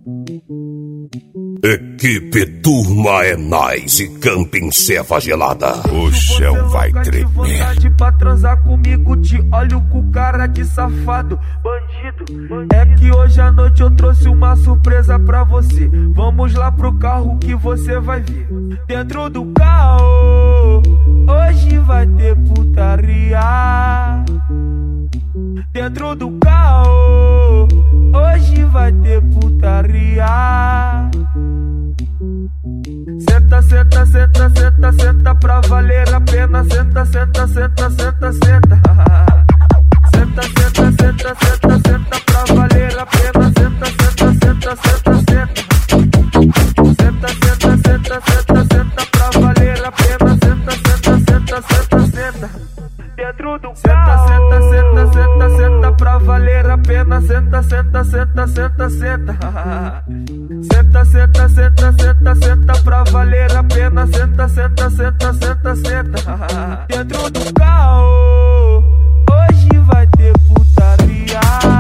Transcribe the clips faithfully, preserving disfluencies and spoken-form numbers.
Equipe Turma é Nice e Camping Ceva Gelada. O chão vai tremer. Vontade pra transar comigo, te olho com cara de safado, bandido. É que hoje à noite eu trouxe uma surpresa pra você. Vamos lá pro carro que você vai ver. Dentro do carro, hoje vai ter putaria. Dentro do carro, hoje vai ter putaria. Senta, senta, senta, senta, senta pra valer a pena. Senta, senta, senta, senta, senta. Senta, senta, senta, senta, senta pra valer a pena. Senta, senta, senta, senta, senta. Senta, senta, senta, senta, senta pra valer a pena. Senta, senta, senta, senta, senta. Dentro do senta, senta, senta, senta, senta pra valer a pena. Senta, senta, senta, senta, senta. Senta, senta, senta, senta, senta pra valer a pena. Senta, senta, senta, senta, senta. Dentro do carro, hoje vai ter putaria.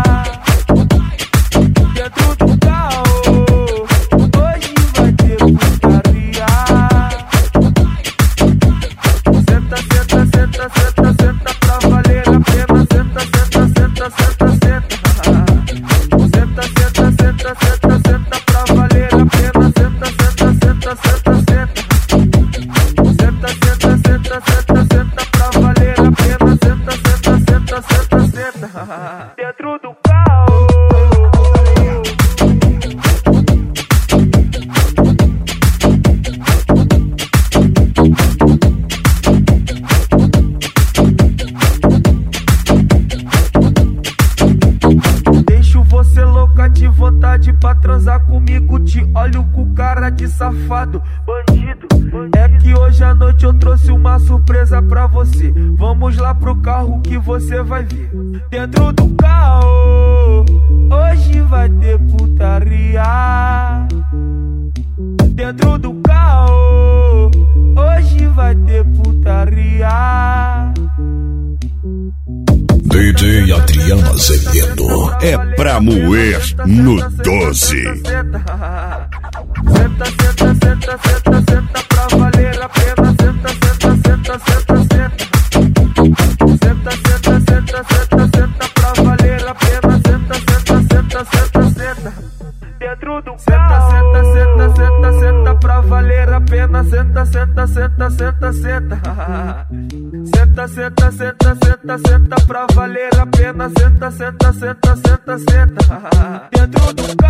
Dentro do carro, hoje vai ter putaria. Senta, senta, senta, senta, senta pra valer a pena. Senta, senta, senta, senta, senta. Senta, senta, senta, senta, senta pra valer a pena. Senta, senta, senta, senta, senta. Senta, senta, senta, senta, senta pra valer a pena. Senta, senta, senta, senta, senta. Dentro do carro. Deixo você louca de vontade pra transar comigo, te olho com cara de safado, bandido. É que hoje à noite eu trouxe uma surpresa pra você. Vamos lá pro carro que você vai ver. Dentro do carro, hoje vai ter putaria. Dentro do carro, hoje vai ter putaria. D J Adriano Azevedo é pra moer no doze. Senta, senta, senta, senta, senta pra valer a pena. Senta, senta, senta, senta, senta. Senta, senta, senta, senta, senta pra valer a pena. Senta, senta, senta, senta, senta. Dentro do senta, senta, senta, senta, senta pra valer a pena. Senta, senta, senta, senta, senta. Senta, senta, senta, senta, senta pra valer a pena. Senta, senta, senta, senta, senta. Dentro do